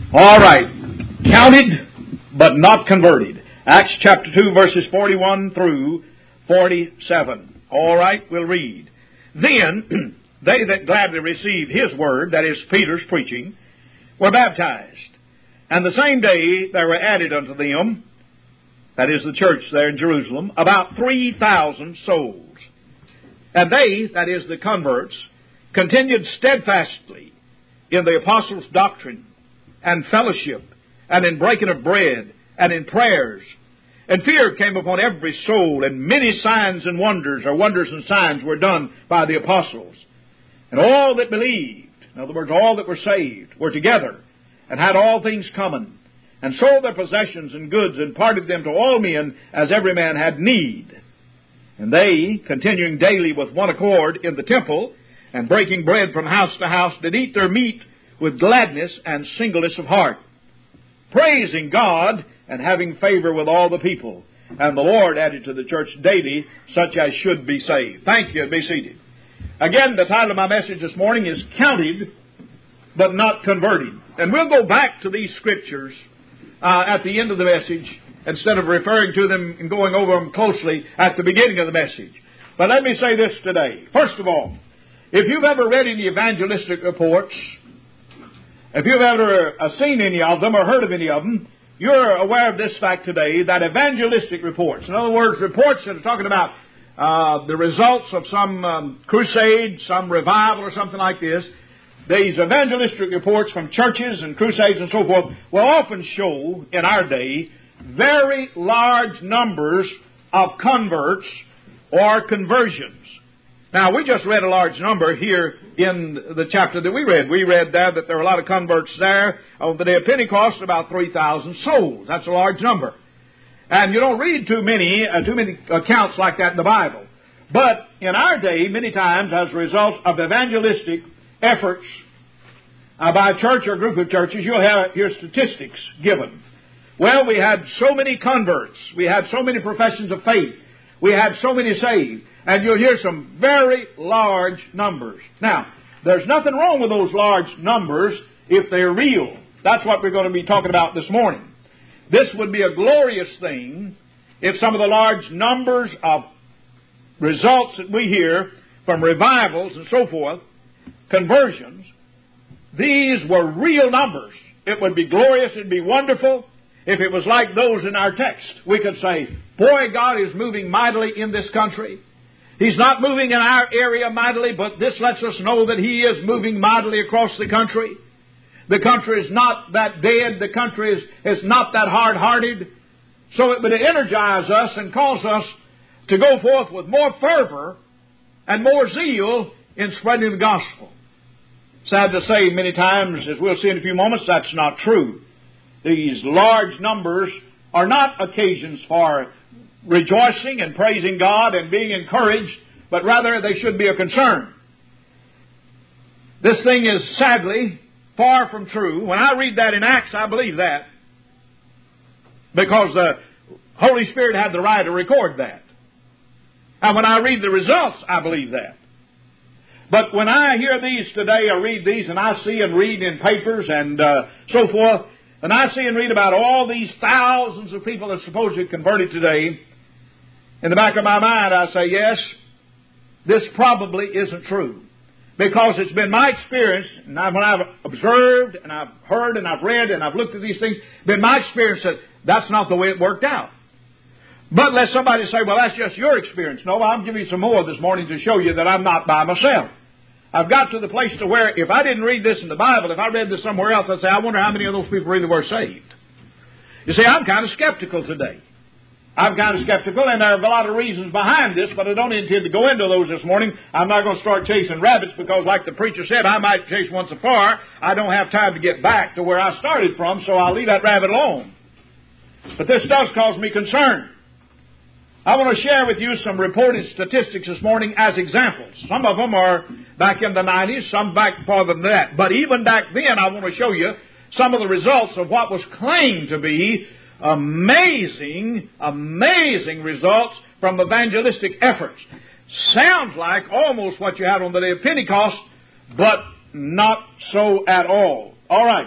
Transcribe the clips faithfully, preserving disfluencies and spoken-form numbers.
All right. Counted, but not converted. Acts chapter two, verses forty-one through forty-seven. All right, we'll read. Then they that gladly received his word, that is Peter's preaching, were baptized. And the same day there were added unto them, that is the church there in Jerusalem, about three thousand souls. And they, that is the converts, continued steadfastly in the apostles' doctrine and fellowship, and in breaking of bread, and in prayers. And fear came upon every soul, and many signs and wonders, or wonders and signs, were done by the apostles. And all that believed, in other words, all that were saved, were together, and had all things common, and sold their possessions and goods, and parted them to all men, as every man had need. And they, continuing daily with one accord in the temple, and breaking bread from house to house, did eat their meat with gladness and singleness of heart, praising God and having favor with all the people. And the Lord added to the church daily such as should be saved. Thank you. Be seated. Again, the title of my message this morning is Counted, but Not Converted. And we'll go back to these scriptures uh, at the end of the message instead of referring to them and going over them closely at the beginning of the message. But let me say this today. First of all, if you've ever read any evangelistic reports, if you've ever uh, seen any of them or heard of any of them, you're aware of this fact today, that evangelistic reports, in other words, reports that are talking about uh, the results of some um, crusade, some revival or something like this, these evangelistic reports from churches and crusades and so forth will often show, in our day, very large numbers of converts or conversions. Now, we just read a large number here in the chapter that we read. We read there that there were a lot of converts there. On the day of Pentecost, about three thousand souls. That's a large number. And you don't read too many, uh, too many accounts like that in the Bible. But in our day, many times, as a result of evangelistic efforts uh, by a church or a group of churches, you'll have your statistics given. Well, we had so many converts. We had so many professions of faith. We had so many saved. And you'll hear some very large numbers. Now, there's nothing wrong with those large numbers if they're real. That's what we're going to be talking about this morning. This would be a glorious thing if some of the large numbers of results that we hear from revivals and so forth, conversions, these were real numbers. It would be glorious, it would be wonderful if it was like those in our text. We could say, boy, God is moving mightily in this country. He's not moving in our area mightily, but this lets us know that He is moving mightily across the country. The country is not that dead. The country is, is not that hard-hearted. So it would energize us and cause us to go forth with more fervor and more zeal in spreading the gospel. Sad to say, many times, as we'll see in a few moments, that's not true. These large numbers are not occasions for rejoicing and praising God and being encouraged, but rather they should be a concern. This thing is sadly far from true. When I read that in Acts, I believe that, because the Holy Spirit had the right to record that. And when I read the results, I believe that. But when I hear these today, I read these, and I see and read in papers and uh, so forth, and I see and read about all these thousands of people that supposedly converted today, in the back of my mind I say, yes, this probably isn't true. Because it's been my experience, and I, when I've observed, and I've heard, and I've read, and I've looked at these things, been my experience that that's not the way it worked out. But let somebody say, well, that's just your experience. No, I'm giving you some more this morning to show you that I'm not by myself. I've got to the place to where if I didn't read this in the Bible, if I read this somewhere else, I'd say, I wonder how many of those people really were saved. You see, I'm kind of skeptical today. I'm kind of skeptical, and there are a lot of reasons behind this, but I don't intend to go into those this morning. I'm not going to start chasing rabbits because, like the preacher said, I might chase one so far, I don't have time to get back to where I started from, so I'll leave that rabbit alone. But this does cause me concern. I want to share with you some reported statistics this morning as examples. Some of them are back in the nineties, some back farther than that. But even back then, I want to show you some of the results of what was claimed to be amazing, amazing results from evangelistic efforts. Sounds like almost what you had on the day of Pentecost, but not so at all. All right.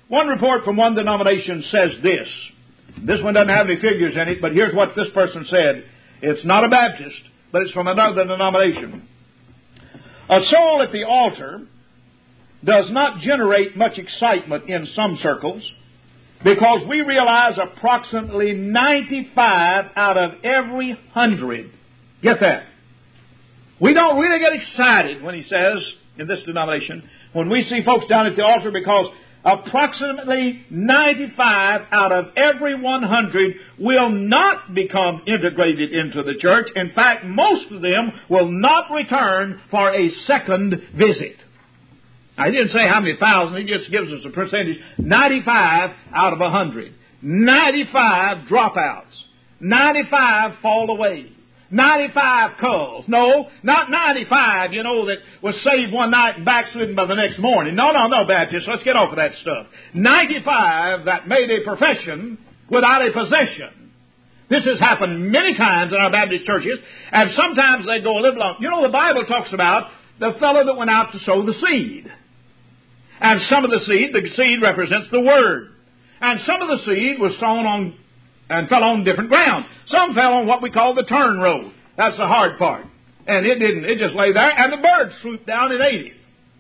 One report from one denomination says this. This one doesn't have any figures in it, but here's what this person said. It's not a Baptist, but it's from another denomination. A soul at the altar does not generate much excitement in some circles because we realize approximately ninety-five out of every hundred. Get that. We don't really get excited when he says, in this denomination, when we see folks down at the altar, because approximately ninety-five out of every one hundred will not become integrated into the church. In fact, most of them will not return for a second visit. Now, he didn't say how many thousand. He just gives us a percentage. ninety-five out of one hundred. ninety-five dropouts. ninety-five fall away. ninety-five culls. No, not ninety-five, you know, that was saved one night and backslidden by the next morning. No, no, no, Baptists, let's get off of that stuff. ninety-five that made a profession without a possession. This has happened many times in our Baptist churches, and sometimes they go a little long. You know, the Bible talks about the fellow that went out to sow the seed. And some of the seed, the seed represents the Word. And some of the seed was sown on and fell on different ground. Some fell on what we call the turn road. That's the hard part. And it didn't. It just lay there, and the birds swooped down and ate it.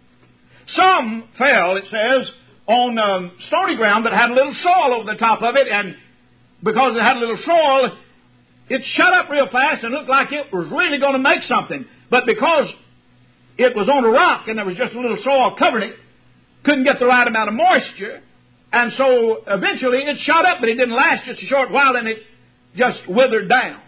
Some fell, it says, on um, stony ground that had a little soil over the top of it, and because it had a little soil, it shut up real fast and looked like it was really going to make something. But because it was on a rock and there was just a little soil covering it, couldn't get the right amount of moisture, and so eventually it shot up, but it didn't last just a short while, and it just withered down.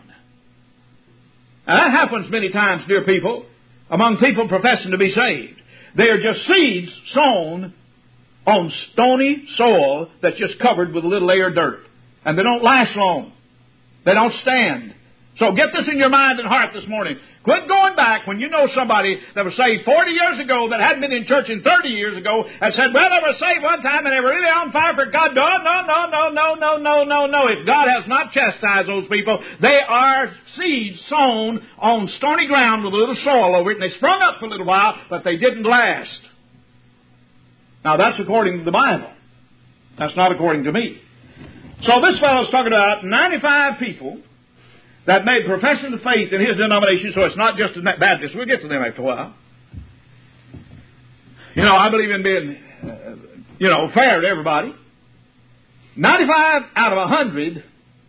Now, that happens many times, dear people, among people professing to be saved. They are just seeds sown on stony soil that's just covered with a little layer of dirt. And they don't last long. They don't stand. So get this in your mind and heart this morning. Quit going back when you know somebody that was saved forty years ago that hadn't been in church in thirty years ago and said, well, they were saved one time and they were really on fire for God. No, no, no, no, no, no, no, no, no. If God has not chastised those people, they are seeds sown on stony ground with a little soil over it, and they sprung up for a little while, but they didn't last. Now, that's according to the Bible. That's not according to me. So this fellow's talking about ninety-five people that made profession of faith in his denomination, so it's not just a Baptist. We'll get to them after a while. You know, I believe in being, uh, you know, fair to everybody. ninety-five out of one hundred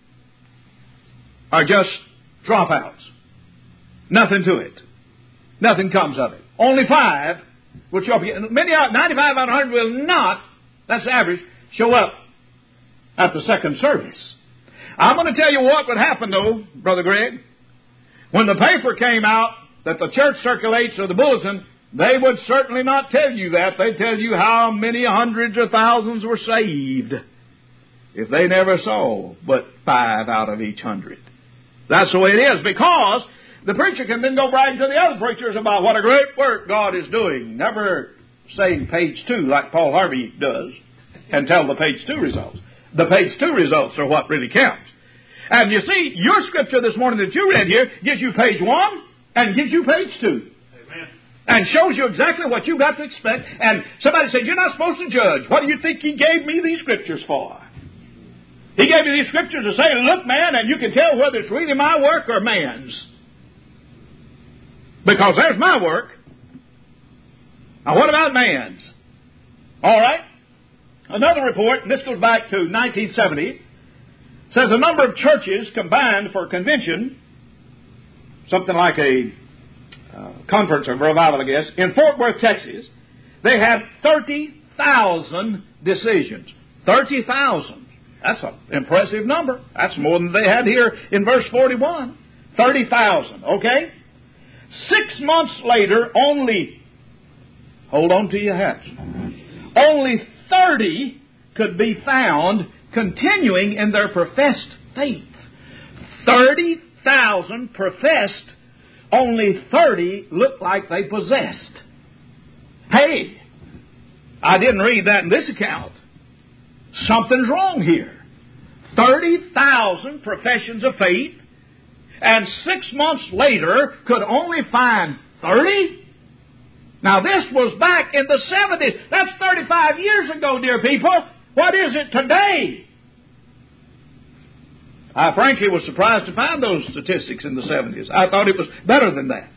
are just dropouts. Nothing to it. Nothing comes of it. Only five will show up. Many out, ninety-five out of one hundred will not, that's the average, show up at the second service. I'm going to tell you what would happen, though, Brother Greg. When the paper came out that the church circulates, or the bulletin, they would certainly not tell you that. They'd tell you how many hundreds or thousands were saved if they never saw but five out of each hundred. That's the way it is, because the preacher can then go bragging to the other preachers about what a great work God is doing. Never saying page two like Paul Harvey does and tell the page two results. The page two results are what really counts. And you see, your scripture this morning that you read here gives you page one and gives you page two. Amen. And shows you exactly what you've got to expect. And somebody said, you're not supposed to judge. What do you think he gave me these scriptures for? He gave me these scriptures to say, look, man, and you can tell whether it's really my work or man's. Because there's my work. Now, what about man's? All right. Another report, and this goes back to nineteen seventy, says a number of churches combined for a convention, something like a uh, conference or revival, I guess, in Fort Worth, Texas. They had thirty thousand decisions. thirty thousand. That's an impressive number. That's more than they had here in verse forty-one. thirty thousand, okay? Six months later, only, hold on to your hats, only thirty could be found continuing in their professed faith. thirty thousand professed, only thirty looked like they possessed. Hey, I didn't read that in this account. Something's wrong here. thirty thousand professions of faith, and six months later could only find thirty? Now, this was back in the seventies. That's thirty-five years ago, dear people. What is it today? I frankly was surprised to find those statistics in the seventies. I thought it was better than that.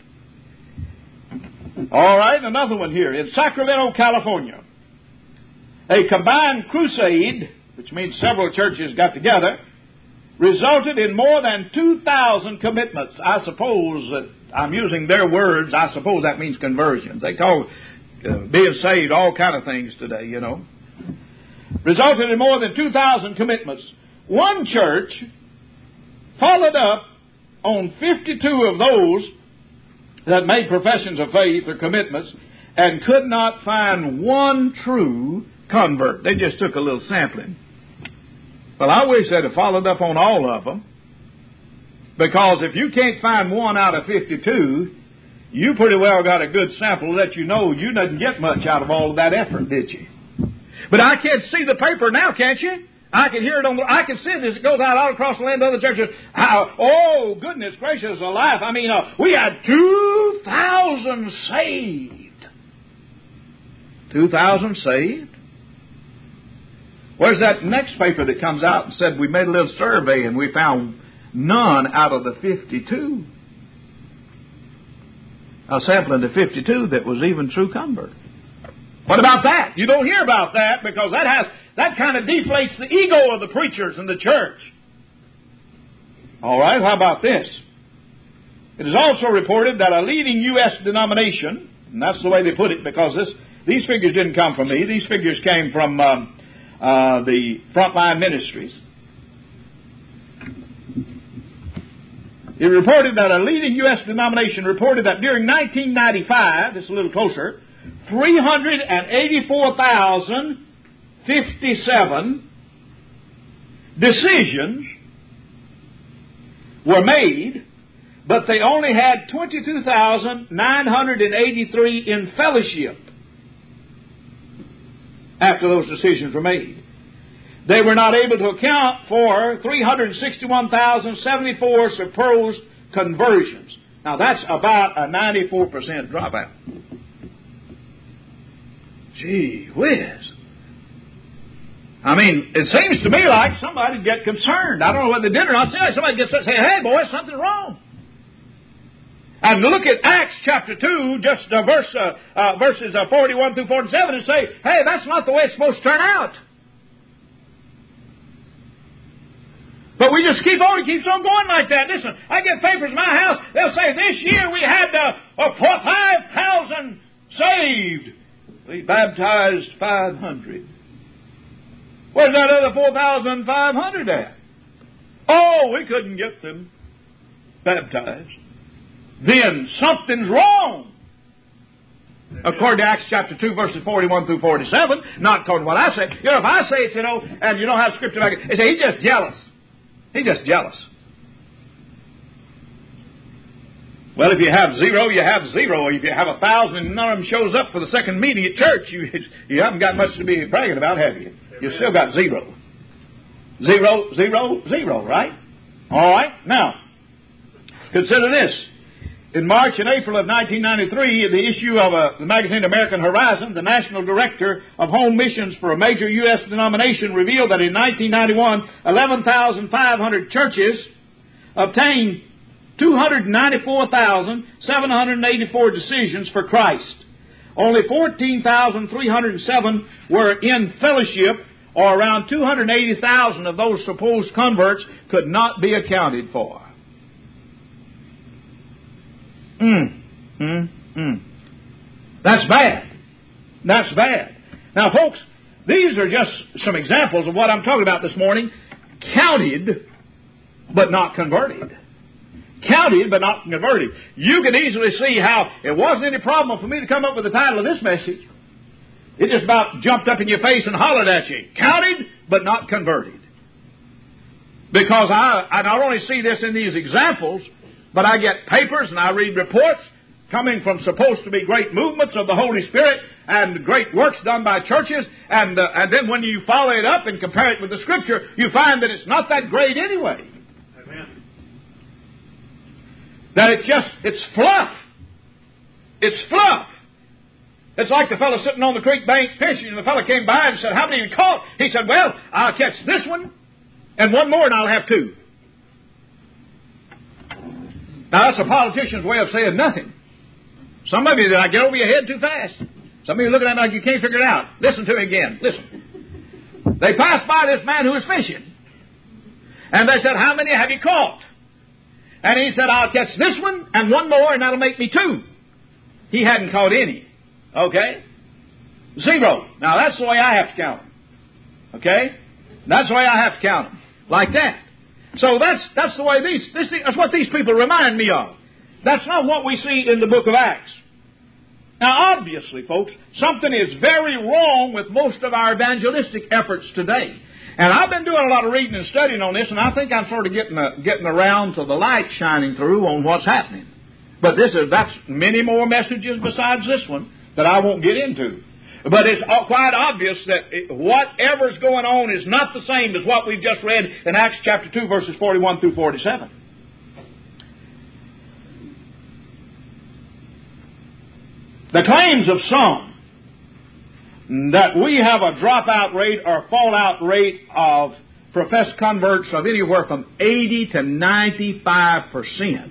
All right, another one here. In Sacramento, California, a combined crusade, which means several churches got together, resulted in more than two thousand commitments. I suppose that I'm using their words. I suppose that means conversions. They call uh, being saved all kind of things today, you know. Resulted in more than two thousand commitments. One church followed up on fifty-two of those that made professions of faith or commitments and could not find one true convert. They just took a little sampling. Well, I wish they'd have followed up on all of them, because if you can't find one out of fifty-two, you pretty well got a good sample to let you know you didn't get much out of all of that effort, did you? But I can't see the paper now, can't you? I can hear it on the, I can see it as it goes out all across the land to other churches. How, oh, goodness gracious alive. I mean, uh, we had two thousand saved. two thousand saved? Where's that next paper that comes out and said we made a little survey and we found none out of the fifty-two? A sampling of fifty-two that was even true convert. What about that? You don't hear about that, because that has that kind of deflates the ego of the preachers in the church. All right, how about this? It is also reported that a leading U S denomination, and that's the way they put it, because this these figures didn't come from me. These figures came from um, uh, the Frontline Ministries. It reported that a leading U S denomination reported that during nineteen ninety-five, this is a little closer, three hundred eighty-four thousand fifty-seven decisions were made, but they only had twenty-two thousand nine hundred eighty-three in fellowship after those decisions were made. They were not able to account for three hundred sixty-one thousand seventy-four supposed conversions. Now that's about a ninety-four percent dropout. Gee whiz. I mean, it seems to me like somebody'd get concerned. I don't know whether they did or not. Somebody gets up and say, hey, boy, something's wrong. And look at Acts chapter two, just uh, verse, uh, uh, verses uh, forty-one through forty-seven, and say, hey, that's not the way it's supposed to turn out. But we just keep on, it keeps on going like that. Listen, I get papers in my house, they'll say, this year we had uh, uh, five thousand saved. We baptized five hundred. Where's that other four thousand five hundred at? Oh, we couldn't get them baptized. Then something's wrong. According to Acts chapter two, verses forty-one through forty-seven, not according to what I say. You know, if I say it, you know, and you don't have scripture back, they say, he's just jealous. He's just jealous. Well, if you have zero, you have zero. If you have a thousand and none of them shows up for the second meeting at church, you you haven't got much to be bragging about, have you? You've still got zero. Zero, zero, zero, right? All right. Now, consider this. In March and April of nineteen ninety-three, the issue of uh, the magazine American Horizon, the national director of home missions for a major U S denomination revealed that in nineteen ninety-one, eleven thousand five hundred churches obtained two hundred ninety-four thousand seven hundred eighty-four decisions for Christ. Only fourteen thousand three hundred seven were in fellowship, or around two hundred eighty thousand of those supposed converts could not be accounted for. Mm, mm, mm. That's bad. That's bad. Now, folks, these are just some examples of what I'm talking about this morning. Counted, but not converted. Counted, but not converted. You can easily see how it wasn't any problem for me to come up with the title of this message. It just about jumped up in your face and hollered at you. Counted, but not converted. Because I, I not only see this in these examples, but I get papers and I read reports coming from supposed to be great movements of the Holy Spirit and great works done by churches. And, uh, and then when you follow it up and compare it with the Scripture, you find that it's not that great anyway. Amen. That it's just, it's fluff. It's fluff. It's like the fellow sitting on the creek bank fishing, and the fellow came by and said, "How many you caught?" He said, "Well, I'll catch this one and one more, and I'll have two." Now, that's a politician's way of saying nothing. Some of you, did I get over your head too fast? Some of you are looking at me like you can't figure it out. Listen to me again. Listen. They passed by this man who was fishing. And they said, "How many have you caught?" And he said, "I'll catch this one and one more, and that'll make me two." He hadn't caught any. Okay? Zero. Now, that's the way I have to count them. Okay? That's the way I have to count them. Like that. So that's that's the way these, this, that's what these people remind me of. That's not what we see in the book of Acts. Now, obviously, folks, something is very wrong with most of our evangelistic efforts today. And I've been doing a lot of reading and studying on this, and I think I'm sort of getting a, getting around to the light shining through on what's happening. But this is that's many more messages besides this one that I won't get into. But it's quite obvious that it, whatever's going on is not the same as what we've just read in Acts chapter two, verses forty-one through forty-seven. The claims of some that we have a dropout rate or fallout rate of professed converts of anywhere from eighty to ninety-five percent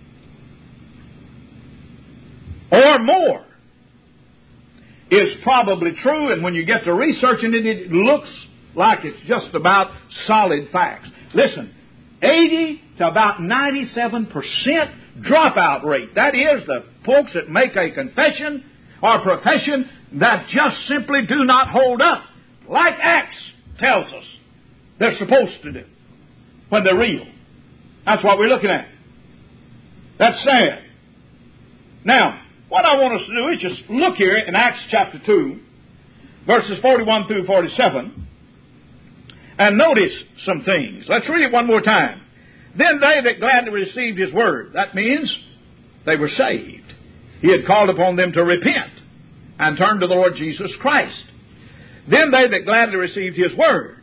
or more is probably true, and when you get to researching it, it looks like it's just about solid facts. Listen, eighty to about ninety-seven percent dropout rate. That is, the folks that make a confession or profession that just simply do not hold up, like Acts tells us they're supposed to do when they're real. That's what we're looking at. That's sad. Now, what I want us to do is just look here in Acts chapter two, verses forty-one through forty-seven, and notice some things. Let's read it one more time. Then they that gladly received his word. That means they were saved. He had called upon them to repent and turn to the Lord Jesus Christ. Then they that gladly received his word.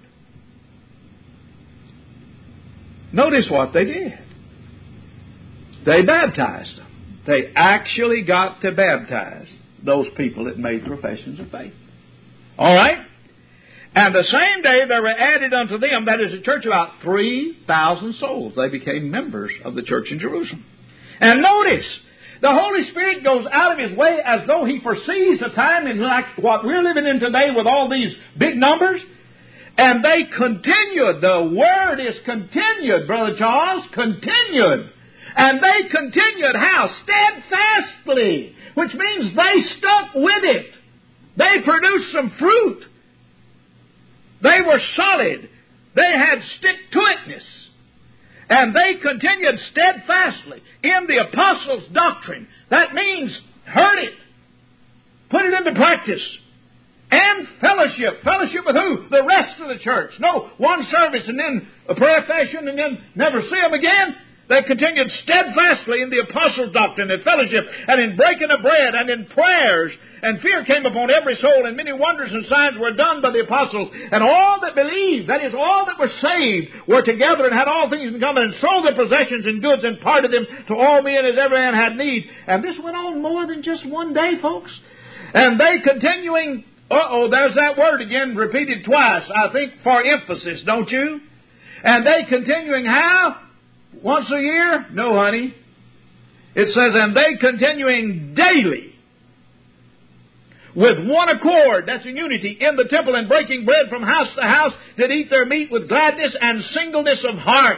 Notice what they did. They baptized them. They actually got to baptize those people that made professions of faith. All right? And the same day there were added unto them, that is a church, about three thousand souls. They became members of the church in Jerusalem. And notice, the Holy Spirit goes out of His way as though He foresees a time in like what we're living in today with all these big numbers. And they continued. The Word is continued, Brother Charles, continued. And they continued how? Steadfastly, which means they stuck with it. They produced some fruit. They were solid. They had stick-to-itness. And they continued steadfastly in the apostles' doctrine. That means heard it, put it into practice, and fellowship. Fellowship with who? The rest of the church. No, one service and then a prayer session and then never see them again. They continued steadfastly in the apostles' doctrine and fellowship and in breaking of bread and in prayers. And fear came upon every soul, and many wonders and signs were done by the apostles. And all that believed, that is, all that were saved, were together and had all things in common, and sold their possessions and goods and parted them to all men as every man had need. And this went on more than just one day, folks. And they continuing, uh-oh, there's that word again, repeated twice, I think, for emphasis, don't you? And they continuing how? Once a year? No, honey. It says, and they continuing daily with one accord, that's in unity, in the temple, and breaking bread from house to house, did eat their meat with gladness and singleness of heart,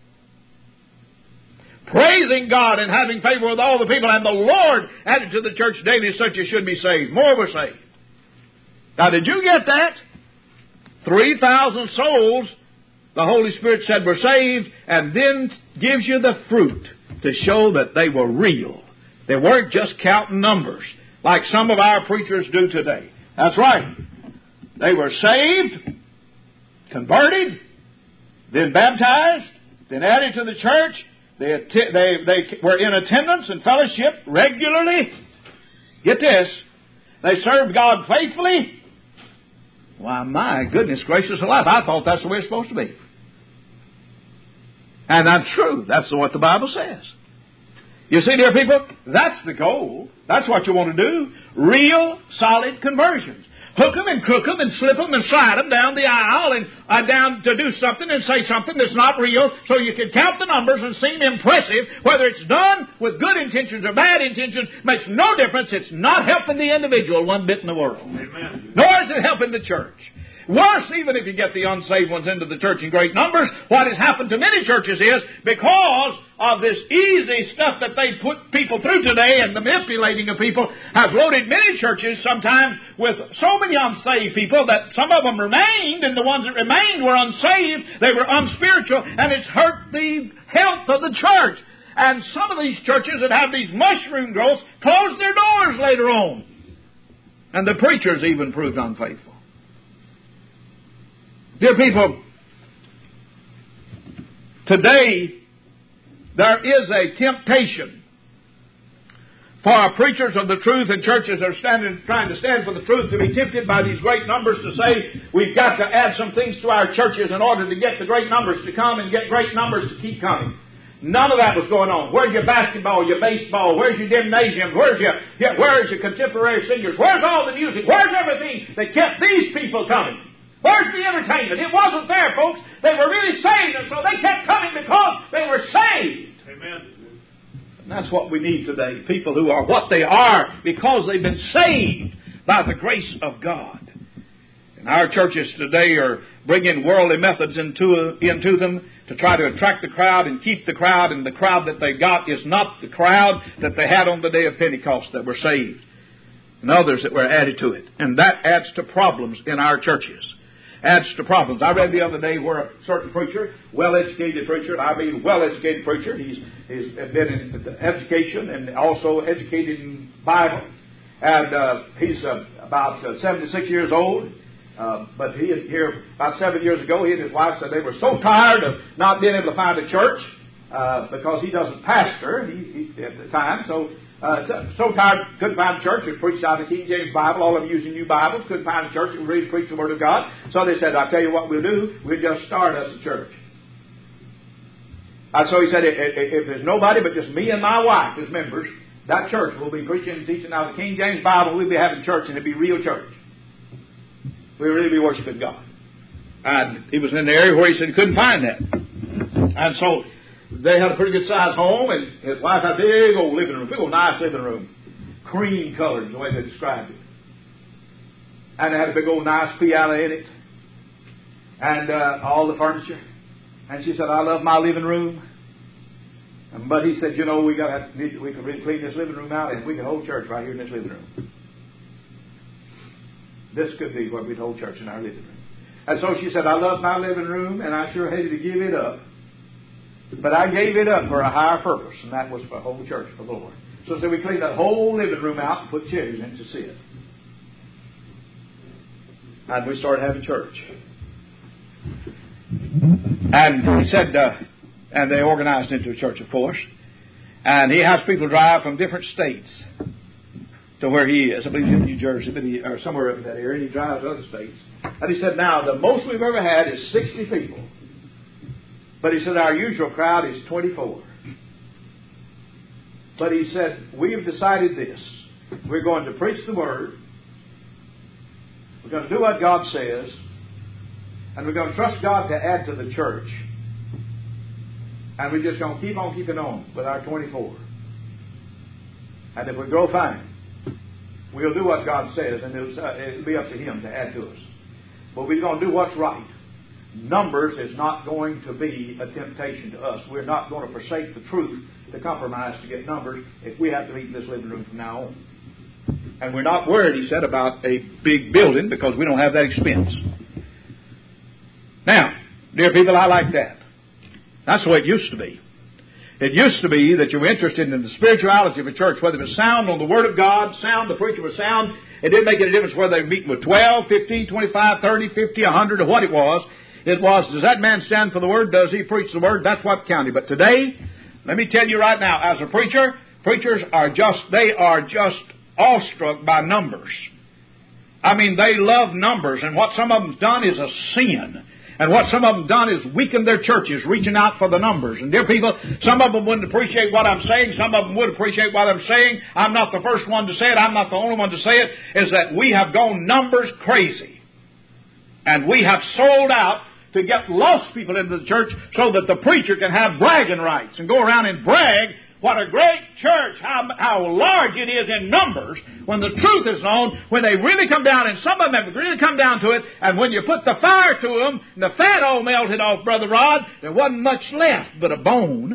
praising God and having favor with all the people. And the Lord added to the church daily such as should be saved. More were saved. Now, did you get that? Three thousand souls, the Holy Spirit said, were saved, and then gives you the fruit to show that they were real. They weren't just counting numbers like some of our preachers do today. That's right. They were saved, converted, then baptized, then added to the church. They, they, they were in attendance and fellowship regularly. Get this. They served God faithfully. Why, my goodness gracious alive, I thought that's the way it's supposed to be. And that's true. That's what the Bible says. You see, dear people, that's the goal. That's what you want to do. Real, solid conversions. Hook them and crook them and slip them and slide them down the aisle and uh, down to do something and say something that's not real so you can count the numbers and seem impressive. Whether it's done with good intentions or bad intentions makes no difference. It's not helping the individual one bit in the world. Amen. Nor is it helping the church. Worse, even if you get the unsaved ones into the church in great numbers, what has happened to many churches is because of this easy stuff that they put people through today and the manipulating of people has loaded many churches sometimes with so many unsaved people that some of them remained, and the ones that remained were unsaved, they were unspiritual, and it's hurt the health of the church. And some of these churches that have these mushroom growths closed their doors later on. And the preachers even proved unfaithful. Dear people, today there is a temptation for our preachers of the truth and churches that are standing, trying to stand for the truth to be tempted by these great numbers to say we've got to add some things to our churches in order to get the great numbers to come and get great numbers to keep coming. None of that was going on. Where's your basketball, your baseball? Where's your gymnasium? Where's your, where's your contemporary singers? Where's all the music? Where's everything that kept these people coming? Where's the entertainment? It wasn't there, folks. They were really saved, and so they kept coming because they were saved. Amen. And that's what we need today. People who are what they are because they've been saved by the grace of God. And our churches today are bringing worldly methods into, into them to try to attract the crowd and keep the crowd, and the crowd that they got is not the crowd that they had on the day of Pentecost that were saved, and others that were added to it. And that adds to problems in our churches. Adds to problems. I read the other day where a certain preacher, well-educated preacher, I mean well-educated preacher, he's, he's been in education and also educated in Bible, and uh, he's uh, about uh, seventy-six years old, uh, but he here about seven years ago, he and his wife said they were so tired of not being able to find a church uh, because he doesn't pastor he, he, at the time, so Uh, so tired, couldn't find a church. They preached out of the King James Bible, all of them using new Bibles. Couldn't find a church that would really preach the Word of God. So they said, I'll tell you what we'll do. We'll just start us a church. And so he said, if, if there's nobody but just me and my wife as members, that church will be preaching and teaching out of the King James Bible. We'll be having church, and it'll be real church. We'll really be worshiping God. And he was in the area where he said he couldn't find that. And so they had a pretty good sized home, and his wife had a big old living room, big old nice living room, cream colored, the way they described it. And they had a big old nice piano in it, and uh, all the furniture. And she said, I love my living room. But he said, you know, we got to we can really clean this living room out, and we can hold church right here in this living room. This could be where we'd hold church, in our living room. And so she said, I love my living room, and I sure hated to give it up. But I gave it up for a higher purpose, and that was for a whole church for the Lord. So, so we cleaned that whole living room out and put chairs in to sit. And we started having church. And he said, uh, and they organized into a church, of course. And he has people drive from different states to where he is. I believe he's in New Jersey, but he, or somewhere up in that area. And he drives to other states. And he said, now, the most we've ever had is sixty people. But he said, our usual crowd is twenty-four. But he said, we've decided this. We're going to preach the Word. We're going to do what God says. And we're going to trust God to add to the church. And we're just going to keep on keeping on with our twenty-four. And if we grow fine, we'll do what God says, and it'll, uh, it'll be up to Him to add to us. But we're going to do what's right. Numbers is not going to be a temptation to us. We're not going to forsake the truth to compromise to get numbers if we have to meet in this living room from now on. And we're not worried, he said, about a big building because we don't have that expense. Now, dear people, I like that. That's the way it used to be. It used to be that you were interested in the spirituality of a church, whether it was sound on the Word of God, sound, the preacher was sound. It didn't make any difference whether they were meeting with twelve, fifteen, twenty-five, thirty, fifty, one hundred, or what it was. It was, does that man stand for the Word? Does he preach the Word? That's what counted. But today, let me tell you right now, as a preacher, preachers are just, they are just awestruck by numbers. I mean, they love numbers, and what some of them's done is a sin. And what some of them done is weakened their churches, reaching out for the numbers. And dear people, some of them wouldn't appreciate what I'm saying. Some of them would appreciate what I'm saying. I'm not the first one to say it. I'm not the only one to say it. Is that we have gone numbers crazy. And we have sold out to get lost people into the church so that the preacher can have bragging rights and go around and brag what a great church, how, how large it is in numbers, when the truth is known, when they really come down, and some of them have really come down to it, and when you put the fire to them, and the fat all melted off, Brother Rod, there wasn't much left but a bone.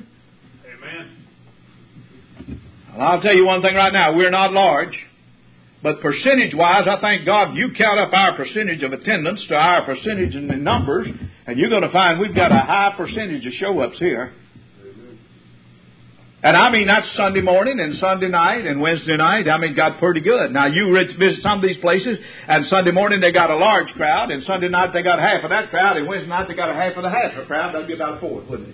Amen. Well, I'll tell you one thing right now, we're not large, but percentage-wise, I thank God you count up our percentage of attendance to our percentage in the numbers, and you're going to find we've got a high percentage of show-ups here. And I mean, that's Sunday morning and Sunday night and Wednesday night. I mean, got pretty good. Now, you visit some of these places, and Sunday morning they got a large crowd, and Sunday night they got half of that crowd, and Wednesday night they got a half of the half of the crowd. That'd be about a fourth, wouldn't it?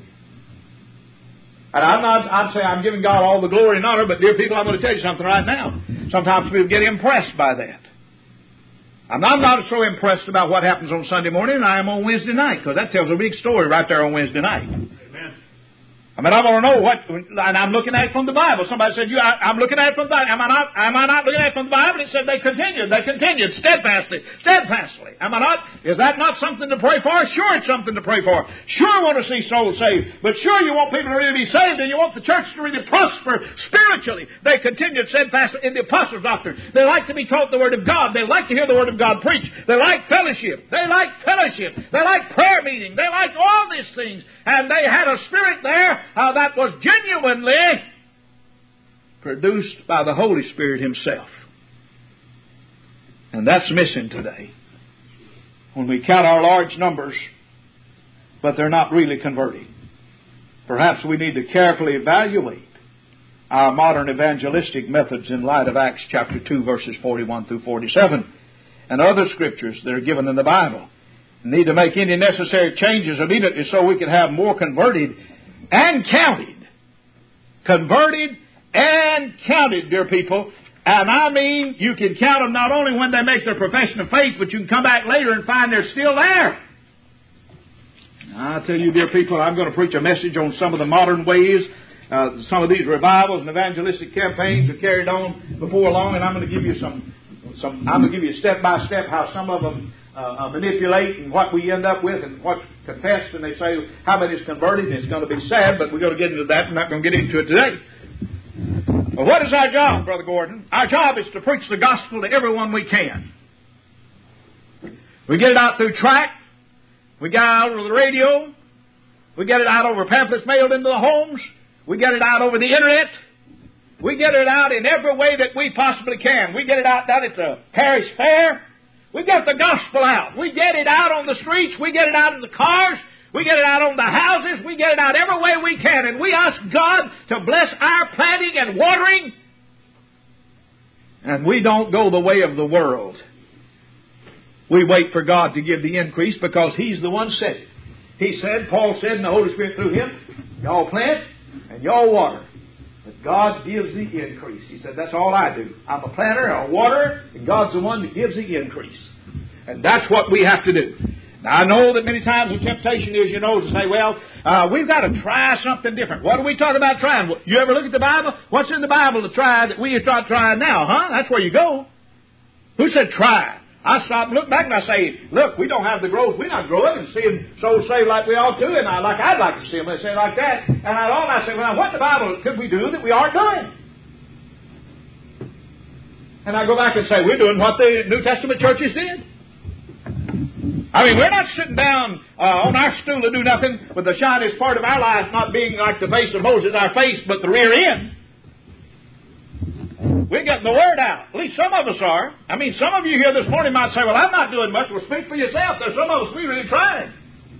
And I'm not, I'd say I'm giving God all the glory and honor, but dear people, I'm going to tell you something right now. Sometimes people get impressed by that. I'm not, I'm not so impressed about what happens on Sunday morning as I am on Wednesday night, because that tells a big story right there on Wednesday night. I mean, I want to know what, and I'm looking at it from the Bible. Somebody said, "You, I, I'm looking at it from the Bible." Am I not? Am I not looking at it from the Bible? It said they continued. They continued steadfastly, steadfastly. Am I not? Is that not something to pray for? Sure, it's something to pray for. Sure, want to see souls saved, but sure, you want people to really be saved, and you want the church to really prosper spiritually. They continued steadfastly in the apostles' doctrine. They like to be taught the Word of God. They like to hear the Word of God preached. They like fellowship. They like fellowship. They like prayer meeting. They like all these things, and they had a spirit there. Uh, that was genuinely produced by the Holy Spirit Himself. And that's missing today. When we count our large numbers, but they're not really converting. Perhaps we need to carefully evaluate our modern evangelistic methods in light of Acts chapter two, verses forty-one through forty-seven, and other scriptures that are given in the Bible. We need to make any necessary changes immediately so we can have more converted and counted. Converted and counted, dear people. And I mean, you can count them not only when they make their profession of faith, but you can come back later and find they're still there. I tell you, dear people, I'm going to preach a message on some of the modern ways uh, some of these revivals and evangelistic campaigns are carried on before long, and I'm going to give you some, some I'm going to give you step by step how some of them Uh, uh, manipulate and what we end up with and what's confessed, and they say how many is converted, and it's going to be sad, but we're going to get into that. We're not going to get into it today. Well, what is our job, Brother Gordon? Our job is to preach the gospel to everyone we can. We get it out through tract, we get it out over the radio, we get it out over pamphlets mailed into the homes, we get it out over the internet, we get it out in every way that we possibly can. We get it out down at the parish fair. We get the gospel out. We get it out on the streets. We get it out in the cars. We get it out on the houses. We get it out every way we can. And we ask God to bless our planting and watering. And we don't go the way of the world. We wait for God to give the increase because He's the one said it. He said, Paul said, and the Holy Spirit through him, y'all plant and y'all water. But God gives the increase. He said, that's all I do. I'm a planter, a waterer, and God's the one that gives the increase. And that's what we have to do. Now, I know that many times the temptation is, you know, to say, well, uh, we've got to try something different. What are we talking about trying? You ever look at the Bible? What's in the Bible to try that we start trying now, huh? That's where you go. Who said try? I stop and look back and I say, look, we don't have the growth. We're not growing and seeing souls saved like we ought to, and I, like I'd like to see them. They say like that. And I all I say, well, what in the Bible could we do that we aren't doing? And I go back and say, we're doing what the New Testament churches did. I mean, we're not sitting down uh, on our stool to do nothing with the shiniest part of our life not being like the face of Moses, our face, but the rear end. We're getting the word out. At least some of us are. I mean, some of you here this morning might say, well, I'm not doing much. Well, speak for yourself. There's some of us we really trying.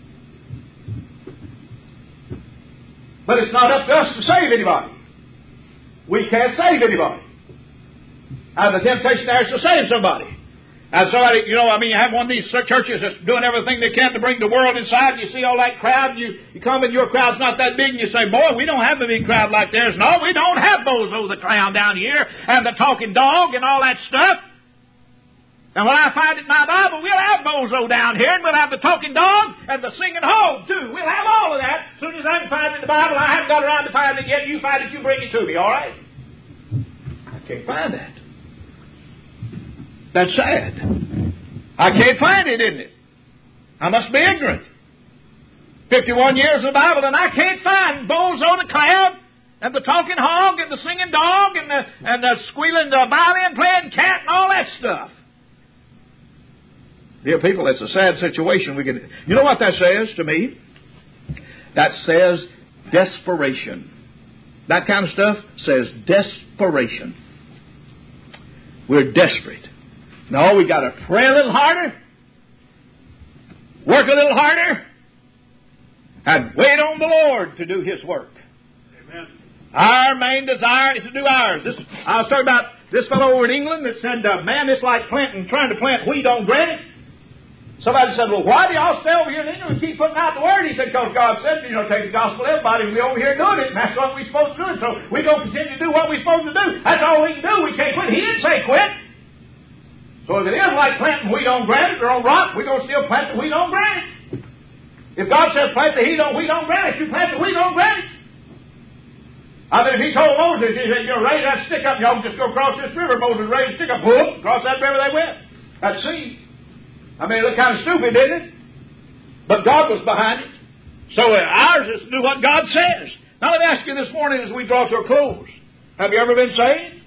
But it's not up to us to save anybody. We can't save anybody. And the temptation there is to save somebody. And somebody, you know, I mean, you have one of these churches that's doing everything they can to bring the world inside, and you see all that crowd, and you, you come and your crowd's not that big, and you say, boy, we don't have a big crowd like theirs. No, we don't have Bozo the Clown down here, and the talking dog, and all that stuff. And when I find it in my Bible, we'll have bozo down here, and we'll have the talking dog and the singing hog, too. We'll have all of that. As soon as I can find it in the Bible, I haven't got around to finding it yet. You find it, you bring it to me, all right? I can't find that. That's sad. I can't find it, isn't it? I must be ignorant. fifty-one years of the Bible, and I can't find bozo the clown and the talking hog and the singing dog and the, and the squealing the violin playing cat and all that stuff. Dear people, it's a sad situation. We can, you know what that says to me? That says desperation. That kind of stuff says desperation. We're desperate. No, we got to pray a little harder, work a little harder, and wait on the Lord to do His work. Amen. Our main desire is to do ours. This, I was talking about this fellow over in England that said, uh, man, it's like planting, trying to plant wheat on granite. Somebody said, well, why do y'all stay over here in England and keep putting out the Word? He said, because God said, you know, take the gospel to everybody, and we're over here doing it, and that's what we're supposed to do. So we're going to continue to do what we're supposed to do. That's all we can do. We can't quit. He didn't say quit. So if it is like planting wheat on granite or on rock, we're going to still plant the wheat on granite. If God says plant the wheat on, wheat on granite, you plant the wheat on granite. I mean, if He told Moses, He said, you know, raise that stick up, y'all just go across this river. Moses raised the stick up, whoop, across that river they went. That's sea. I mean, it looked kind of stupid, didn't it? But God was behind it. So uh, ours is to do what God says. Now let me ask you this morning as we draw to a close. Have you ever been saved?